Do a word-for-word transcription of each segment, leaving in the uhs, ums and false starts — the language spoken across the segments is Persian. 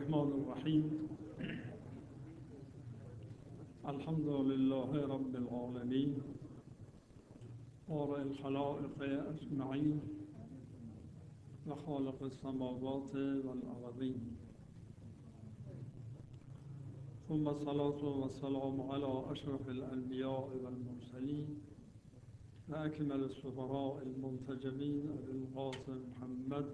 الرحمن الرحیم. الحمد لله رب العالمین بارئ الخلائق اجمعین و خالق السماوات والارضین، ثم الصلاة والسلام على اشرف الانبیاء والمرسلین و اکمل السفراء المنتجبین ابی القاسم محمد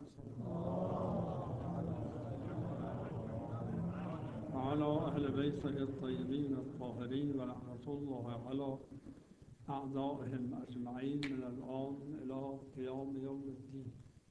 وعلى أهل بيته الطيبين الطاهرين ولعنة الله على أعدائهم أجمعين من الآن إلى قيام يوم الدين.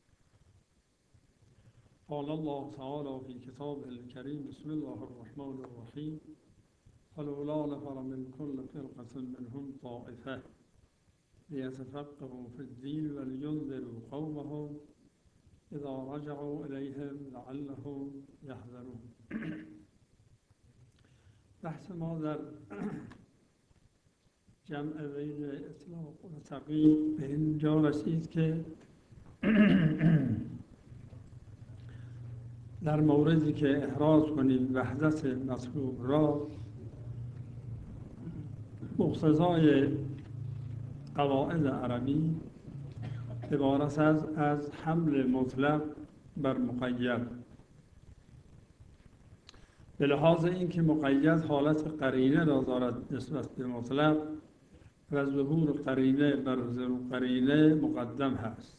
قال الله تعالى في كتابه الكريم: بسم الله الرحمن الرحيم. فلولا نفر من كل فرقة منهم طائفة ليتفقهوا في الدين ولينذروا قومهم إذا رجعوا إليهم لعلهم يحذرون. بحث ما در جمع بین اطلاق و تقیید به اینجا رسید که در موردی که احراز کنیم وحدت مطلوب را مقتضای قواعد عربی عبارت از از حمل مطلق بر مقید، به لحاظ اینکه مقید حالت قرینه را دارد نسبت به مطلق و ظهور قرینه بر ظهور قرینه مقدم هست.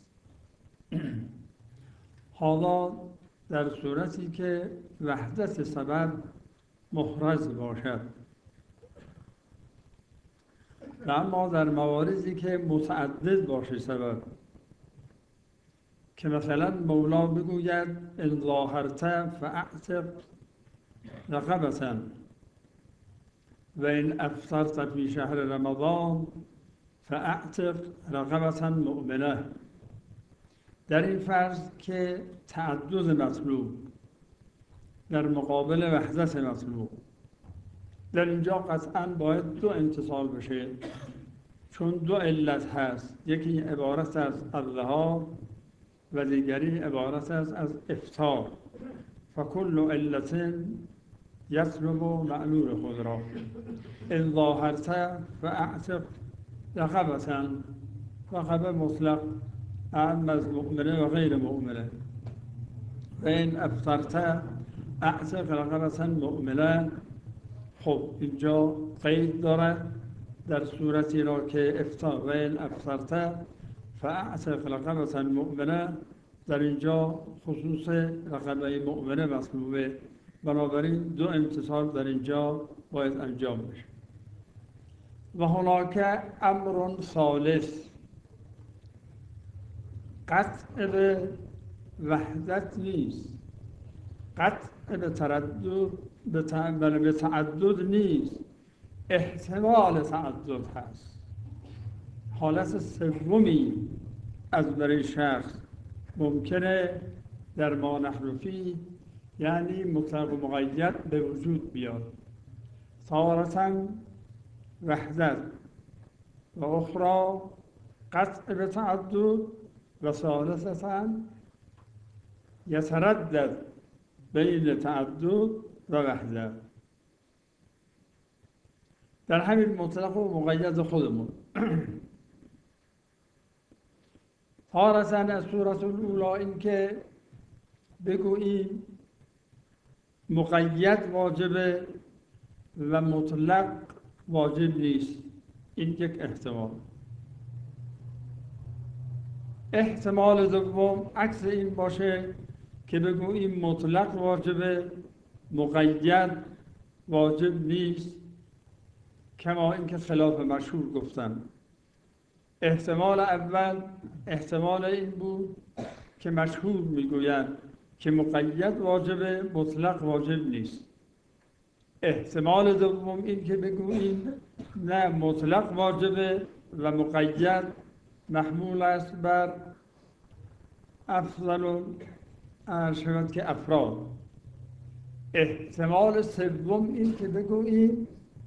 حالا در صورتی که وحدت سبب محرز باشد و اما در مواردی که متعدد باشه سبب، که مثلا مولا بگوید ان ظاهرت فاعتق رقبة و این افطرت فی شهر رمضان فاعتق رقبة مؤمنه. در این فرض که تعدد مطلوب در مقابل وحدت مطلوب، در اینجا قطعا باید دو امتصال بشه، چون دو علت هست، یکی عبارت از الظهار و دیگری عبارت از از افطار. فکل علت یطلب معلول خود را. ان ظاهرت فاعتق رقبة، رقبه مطلق اعم از مؤمنه و غیر مؤمنه. و این افطرت اعتق رقبة مؤمنه. خب اینجا قید دارد در صورتی را که افطار و این افطرت فاعتق رقبة مؤمنه، در اینجا خصوص رقبه مؤمنه مطلوبه، بنابراین دو امتصال در اینجا باید انجام بشه. و هناک امر ثالث، قطع به وحدت نیست، قطع به تردد به تعدد نیست، احتمال تعدد هست. حالت سومی از برای شخص ممکنه در ما نحن فیه، یعنی مطلق و مقید به وجود بیاد. تارة وحدت و اخرى قطع به تعدد و ثالثة یتردد بین تعدد و وحدت. در همین مطلق و مقید خودمون تارة از صورت الاولا این که بگوییم مقید واجبه و مطلق واجب نیست، این یک احتمال. احتمال دوم عکس این باشه که بگوییم مطلق واجبه، مقید واجب نیست، کما اینکه خلاف مشهور گفتن. احتمال اول احتمال این بود که مشهور میگویند که مقید واجبه، مطلق واجب نیست. احتمال دوم این که بگوییم نه، مطلق واجبه و مقید محمول است بر افضل شود که افراد. احتمال سوم این که بگوییم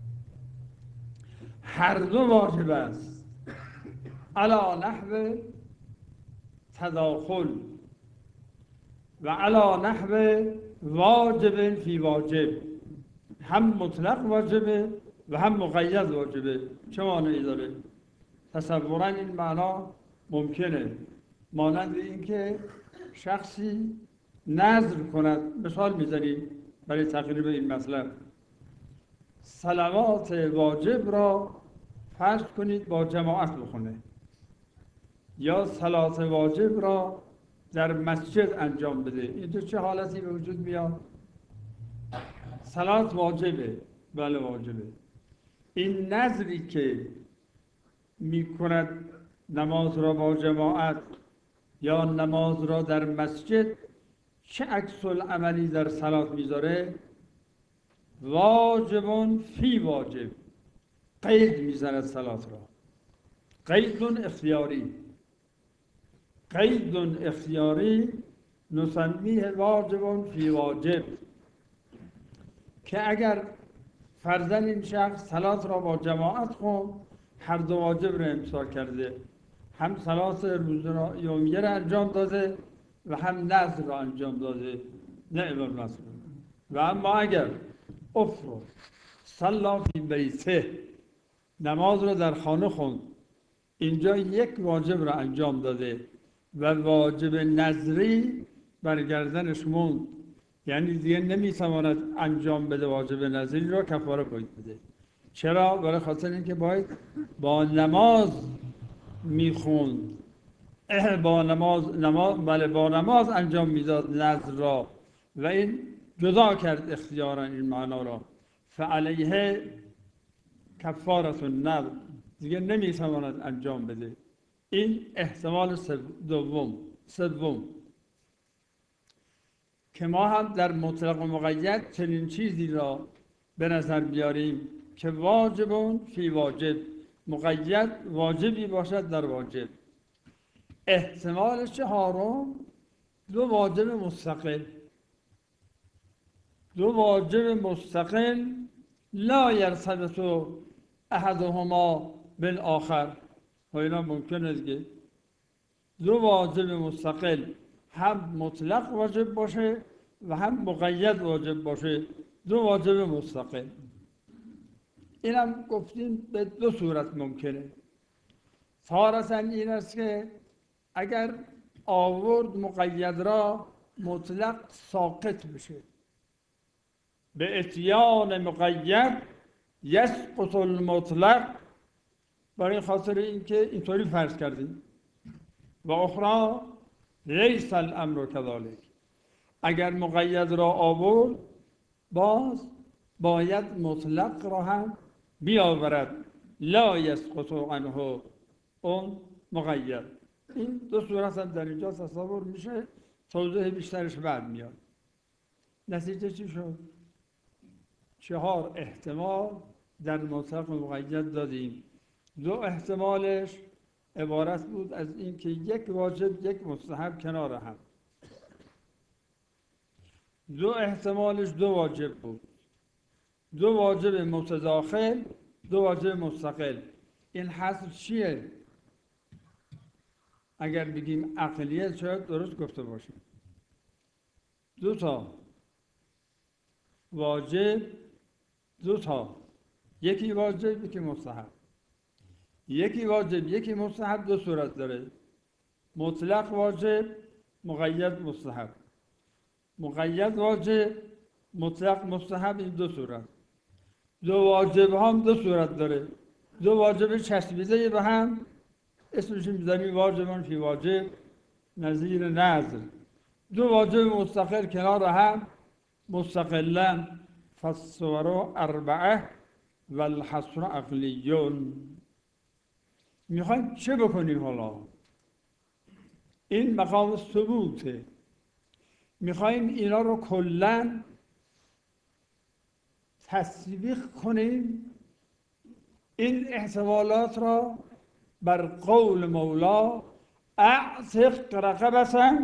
هر دو واجب است، علی نحو تداخل و علی نحو واجب فی واجب، هم مطلق واجبه و هم مقید واجبه. چه معنی داره؟ تصوراً این معنا ممکنه، مانند اینکه شخصی نذر کند. مثال میزنیم برای تقریب این مطلب. صلوات واجب را فرض کنید با جماعت بخونه، یا صلات واجب را در مسجد انجام بده. اینجا چه حالتی به وجود میاد؟ صلات واجبه، بله واجبه. این نذری که میکند نماز را با جماعت یا نماز را در مسجد، چه عکس العملی در صلات میذاره؟ واجبون فی واجب، قید میزند صلات را. قید اختیاری، قید اختیاری نسمیه واجبون فی واجب، که اگر فرضاً این شخص صلات را با جماعت خون، هر دو واجب را امسال کرده، هم صلات روزانه یومیه را انجام داده و هم نذر را انجام داده، نعم المثل. و اما اگر افرض صلا فی بیته، نماز را در خانه خوند، اینجا یک واجب را انجام داده و واجب نذری بر گردنش موند، یعنی دیگه نمیتواند انجام بده واجب نذری را، کفاره باید بده. چرا؟ برای خاطر اینکه باید با نماز میخوند، با نماز نماز بله با نماز انجام میداد نذر را، و این جدا کرد اختیارا این معنا را. فعلیه کفارت النذر، دیگه نمیتواند انجام بده. این احتمال دوم. سوم که ما هم در مطلق و مقید چنین چیزی را به نظر بیاریم که واجبون فی واجب، مقید واجبی باشد در واجب. احتمال چهارم دو واجب مستقل، دو واجب مستقل لا یرتبط احدهما بالآخر. و اینا ممکنه دیگه دو واجب مستقل هم مطلق واجب باشه و هم مقید واجب باشه، دو واجب مستقل. اینم گفتیم به دو صورت ممکنه. تارةً این است که اگر آورد مقید را مطلق ساقط بشه، به اتیان مقید یسقط المطلق، برای خاطر اینکه اینطوری فرض کردیم. و اخرى لیس الامر کذالک، اگر مقید را آورد باز باید مطلق را هم بیاورد، لا یسقط عنه اون مقید. این دو صورت هم در اینجا تصور میشه، توضیح بیشترش بعد میاد. نتیجه چی شد؟ چهار احتمال در مطلق مقید دادیم. دو احتمالش عبارت بود از اینکه یک واجب یک مستحب کنار هم. دو احتمالش دو واجب بود، دو واجب متداخل، دو واجب مستقل. این حصر چیه؟ اگر بگیم عقلیت شاید درست گفته باشیم. دو تا واجب، دو تا، یکی واجب یکی مستحب. یکی واجب یکی مستحب دو صورت داره، مطلق واجب، مقید مستحب. مقید واجب، مطلق مستحب، این دو صورت. دو واجب هم دو صورت داره، دو واجب چسبیده به هم، اسمش میذاریم واجبان فی واجب، نظیر نذر. دو واجب مستقل کنار هم، مستقلا، فالصور اربعه و الحصر عقلیون. میخوایم چه بکنیم حالا؟ این مقام ثبوته. میخوایم اینا رو کلاً تسبیح کنیم، این احتمالات را بر قول مولا اعتق رقبة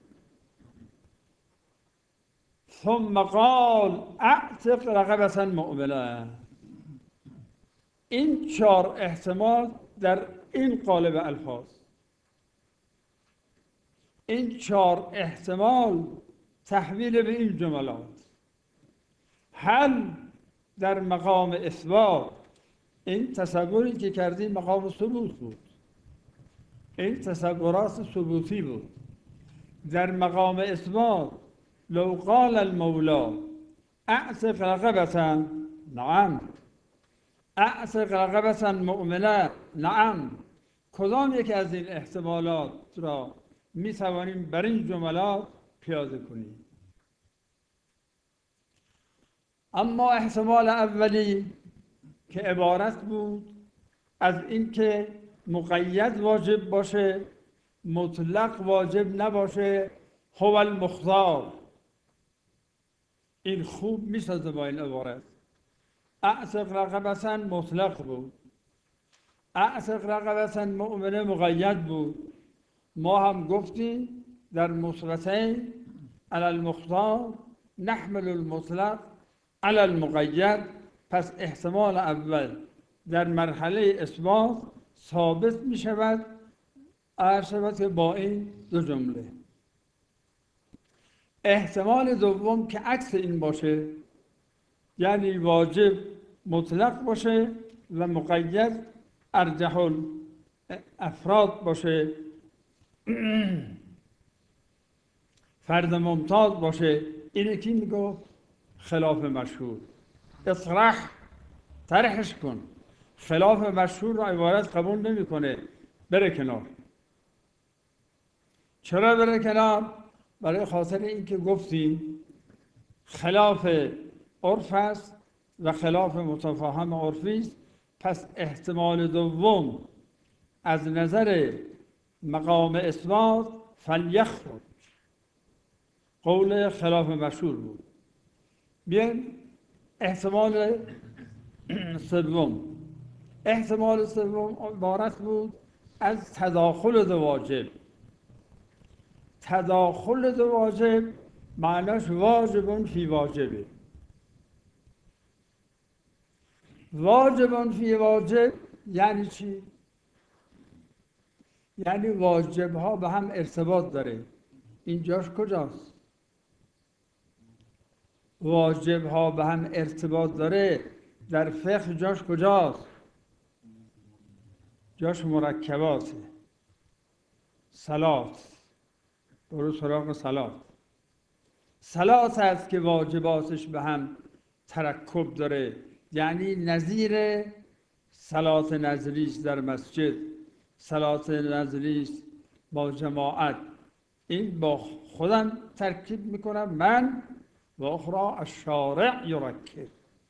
ثم قال اعتق رقبة مؤمنة. این چهار احتمال در این قالب الفاظ، این چهار احتمال تحویل به این جملات. هل در مقام اثبات این تصوری که کردی مقام ثبوت بود، این تصورات ثبوتی بود. در مقام اثبات لو قال المولا اعتق رقبة، نعم. اعتق رقبة مؤمنه، نعم. کدام یک از این احتمالات را می توانیم بر این جملات پیاده کنیم؟ اما احتمال اولی که عبارت بود از اینکه مقید واجب باشه، مطلق واجب نباشه، هو المختار، این خوب میسازه با این عبارت. اعتق رقبة مطلق بود، اعتق رقبة مؤمنه مقید بود. ما هم گفتیم در مثبتین علی المختار نحمل المطلق علی المقید. پس احتمال اول در مرحله اثبات ثابت می شود ارتباط با این دو جمله. احتمال دوم که عکس این باشه، یعنی واجب مطلق باشه و مقید ارجح الافراد باشه، فرد ممتاز باشه. اینه کی میگو؟ خلاف مشهور. اطرح، طرحش کن. خلاف مشهور را عبارت قبول نمیکنه، بره کنار. چرا بره کنار؟ برای خاطر اینکه گفتیم خلاف عرف است و خلاف متفاهم عرفی است. پس احتمال دوم از نظر مقام اثبات فلیخرج قول خلاف مشهور بود. بیایم احتمال سوم. احتمال سوم عبارت بود از تداخل دو واجب. تداخل دو واجب معناش واجبون فی واجبه. واجبون فی واجب یعنی چی؟ یعنی واجب ها به هم ارتباط داره. اینجاش کجاست؟ واجب ها به هم ارتباط داره در فقه جاش کجاست؟ جاش مرکباته. صلات، برو سراغ صلات. صلات هست که واجباتش به هم ترکب داره، یعنی نظیر صلات نظریش در مسجد، صلات نظریش با جماعت. این با خودم ترکیب میکنم من و اخرى الشارع یرکب.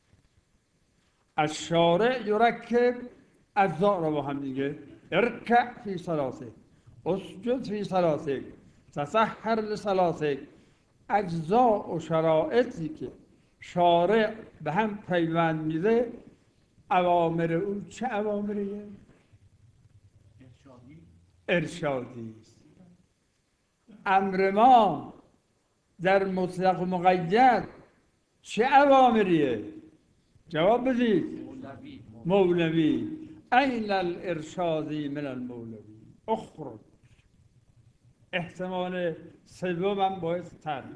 الشارع یرکب اجزاء را با هم دیگه. ارکع فی صلاتک، اسجد فی صلاتک، تسحر لصلاتک. اجزاء و شرایطی که شارع به هم پیوند میده، اوامر او چه اوامریه؟ ارشادی. ارشادی است. امر ما در مطلق و مقید چه اوامریه؟ جواب بدید. مولوی. مولوی. این الارشادی من المولوی. اخرج. احتمال سوم هم باید تر،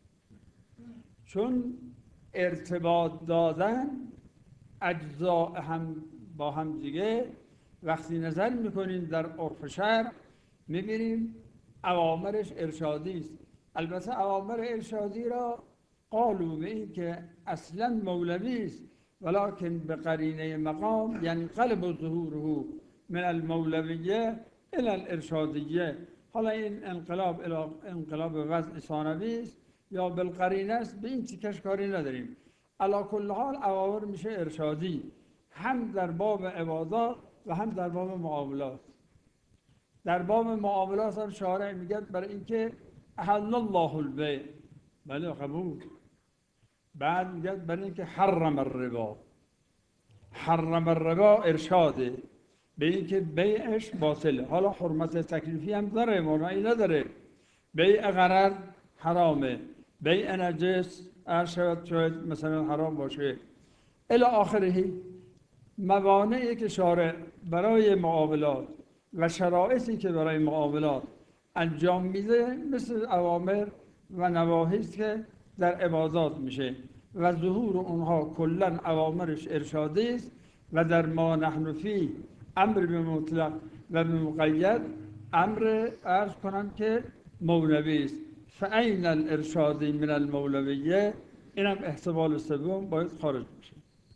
چون ارتباط دادن اجزاء هم با هم دیگه وقتی نظر میکنیم در عرف شرع میبینیم اوامرش ارشادی است. البته اوامر ارشادی را قالوا به این که اصلا مولوی است، ولکن به قرینه مقام، یعنی قلب ظهوره من المولویه الى الارشادیه. حالا این انقلاب انقلاب وضع ثانوی است یا بالقرینه است، به این تیکش کاری نداریم. علی کل حال اوامر میشه ارشادی، هم در باب عبادات و هم در باب معاملات. در باب معاملات هم شارع میگه برای اینکه احل الله البیع، بله قبول. بعد میگه برای اینکه حرم الربا. حرم الربا ارشاده به اینکه بیعش باطله. حالا حرمت تکلیفی هم داره، مانعی نداره. بیع غرر حرامه، بیع نجس ارشاد شاید مثلا حرام باشه الی آخره. موانعی که شارع برای معاملات و شرایطی که برای معاملات انجام میده مثل اوامر و نواهی است که در عبادات میشه و ظهور اونها کلا اوامرش ارشادی است و در ما نحن فی امر به مطلق و به مقید امر عرض کنم که مولوی است. فعین الارشادی من المولویه، اینم احتمال سوم باید خارج بشه.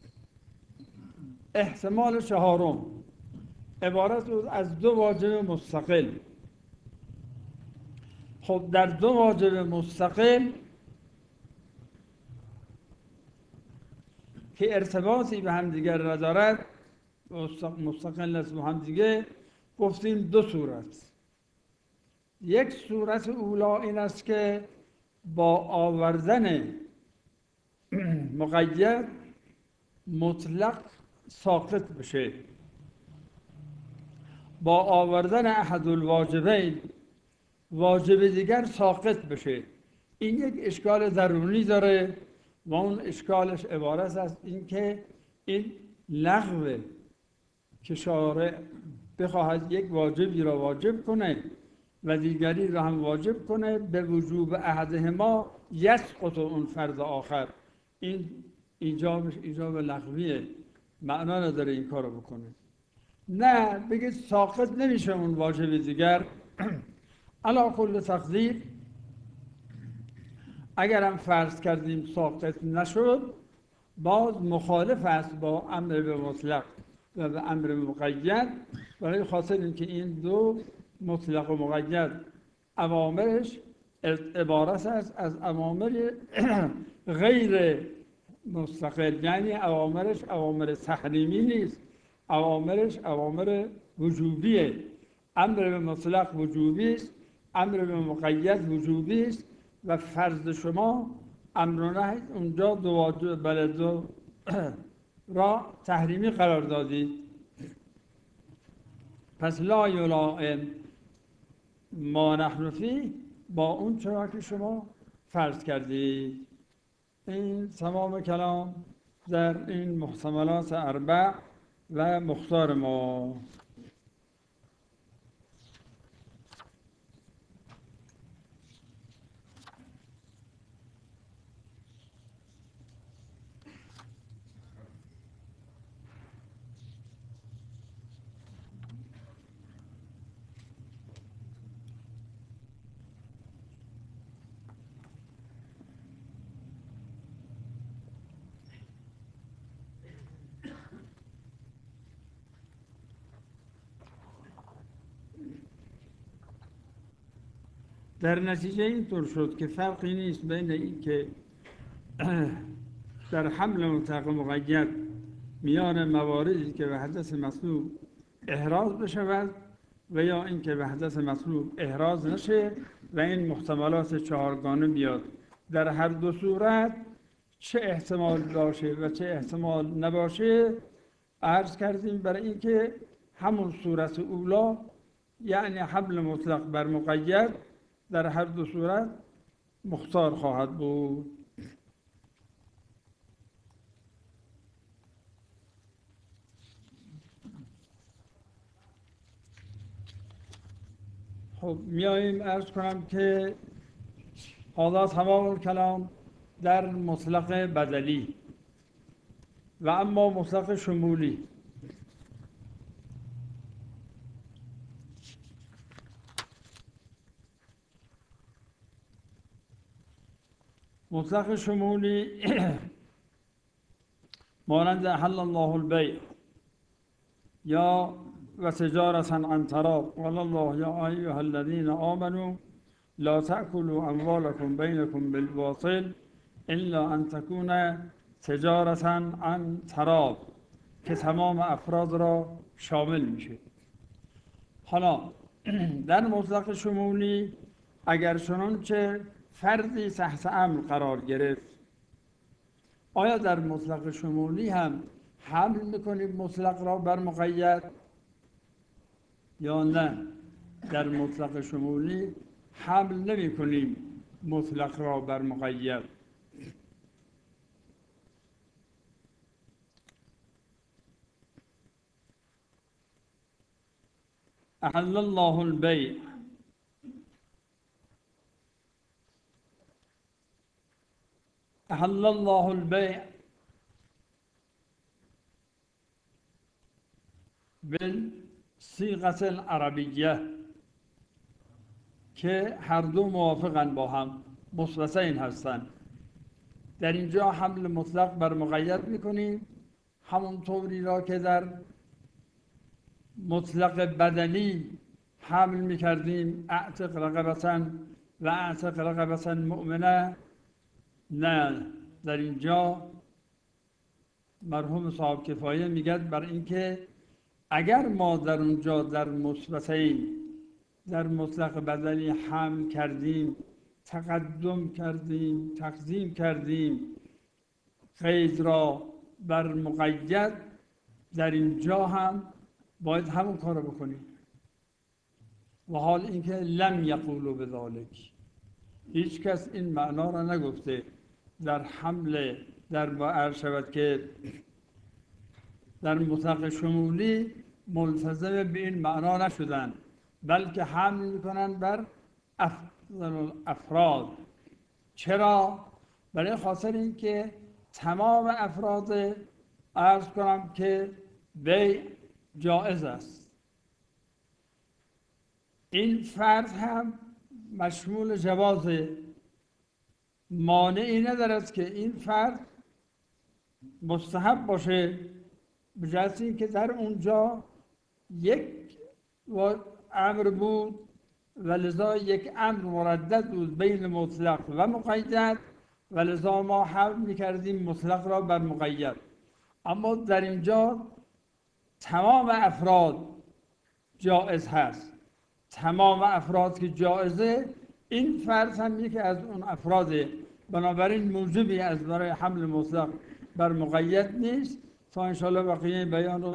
احتمال چهارم عبارت از دو واجب مستقل. خب در دو واجب مستقل که ارتباطی به هم دیگر ندارد، مستقل است به هم دیگه، گفتیم دو صورت. یک صورت اولا این است که با آوردن مقید مطلق ساقط بشه، با آوردن احد الواجبین واجب دیگر ساقط بشه. این یک اشکال درونی داره و اون اشکالش عبارت است این که این لغوه که شارع بخواهد یک واجبی را واجب کنه و دیگری را هم واجب کنه، به وجوب احدهما یسقط اون فرض آخر. این ایجابش ایجاب لغویه، معنا نداره این کارو بکنه. نه، بگید ساقط نمیشه اون واجب دیگر. علی کل تقدیر اگرم فرض کردیم ساقط نشد، باز مخالف است با امر به مطلق و به امر مقید، برای خاطر اینکه این دو مطلق و مقید اوامرش عبارت است از اوامر غیر مستقل، یعنی اوامرش اوامر تحریمی نیست، اوامرش اوامر وجوبیه. امر به مطلق وجوبی است، امر به مقید وجوبی است و فرض شما امر و نهی اونجا دو واجب بله دو را تحریمی قرار دادید. پس لا یلائم ما نحن فیه با اون چرا که شما فرض کردید. این تمام کلام در این محتملات اربع و مختار ما. در نتیجه اینطور شد که فرقی نیست بین این که در حمل مطلق مقید میان مواردی که به حدث مطلوب احراز بشود و یا اینکه به حدث مطلوب احراز نشه و این محتملات چهارگانه بیاد. در هر دو صورت چه احتمال باشه و چه احتمال نباشه عرض کردیم، برای اینکه همون صورت اولا یعنی حمل مطلق بر مقید در هر دو صورت مختار خواهد بود. خب میاییم عرض کنم که حالا تمام کلام در مطلق بدلی و اما مطلق شمولی. مطلق شمولی مانند احل الله البیع یا و تجارتا عن تراض قال الله یا ایها الذین آمنوا لا تأکلوا اموالکم بینکم بالباطل الا ان تکون تجارتا عن تراض که تمام افراد را شامل میشه. حالا در مطلق شمولی اگر چنانچه فردی تحت امر قرار گرفت، آیا در مطلق شمولی هم حمل میکنیم مطلق را بر مقید یا نه؟ در مطلق شمولی حمل نمی کنیم مطلق را بر مقید. احل الله البیع احل الله البیع بالصیغه العربیه که هر دو موافقن با هم، مثبتین هستن. در اینجا حمل مطلق بر مقید میکنیم، همون طوری را که در مطلق بدنی حمل میکردیم اعتق رقبة و اعتق رقبة مؤمنه. نه، در اینجا مرحوم صاحب کفایه میگه بر اینکه اگر ما در اونجا در مثبتین در مطلق بدنی حمل کردیم، تقدم کردیم، تقدیم کردیم قید را بر مقید، در اینجا هم باید همون کار رو بکنیم. و حال اینکه لم یقولوا بذالک، هیچ کس این معنا را نگفته در حمل در با عرض شود که در مطلق شمولی ملتزم به این معنا نشدن، بلکه حمل میکنن بر افضل افراد. چرا؟ برای خاطر اینکه تمام افراد عرض کنم که بیع جائز است. این فرض هم مشمول جواز، مانعی ندارد که این فرض مستحب باشه، به جهت اینکه در اونجا یک امر بود و لذا یک امر مردد بود بین مطلق و مقید و لذا ما حمل میکردیم مطلق را بر مقید. اما در اینجا تمام افراد جائز هست، تمام افراد که جائزه، این فرض هم یکی از اون افراده، بنابراین موجبی از برای حمل مطلق بر مقید نیست. تا انشاءالله بقیه بیان رو